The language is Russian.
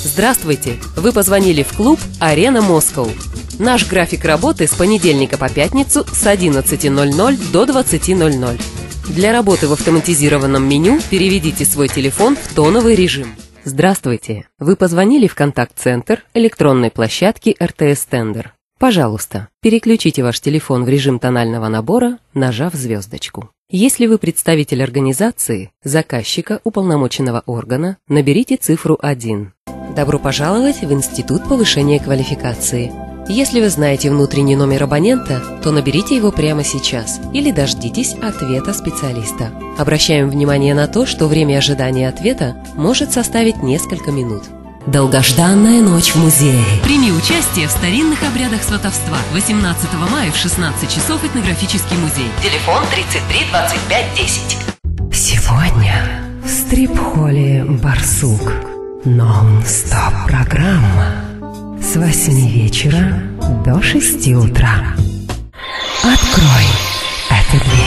Здравствуйте! Вы позвонили в клуб «Арена Москва». Наш график работы с понедельника по пятницу с 11:00 до 20:00. Для работы в автоматизированном меню переведите свой телефон в тоновый режим. Здравствуйте! Вы позвонили в контакт-центр электронной площадки РТС Тендер. Пожалуйста, переключите ваш телефон в режим тонального набора, нажав звездочку. Если вы представитель организации, заказчика, уполномоченного органа, наберите цифру 1. Добро пожаловать в Институт повышения квалификации. Если вы знаете внутренний номер абонента, то наберите его прямо сейчас или дождитесь ответа специалиста. Обращаем внимание на то, что время ожидания ответа может составить несколько минут. Долгожданная ночь в музее. Прими участие в старинных обрядах сватовства. 18 мая в 16 часов этнографический музей. Телефон 33 25 10. Сегодня в стрип-холле «Барсук» нон-стоп программа с 8 вечера до 6 утра. Открой эту дверь.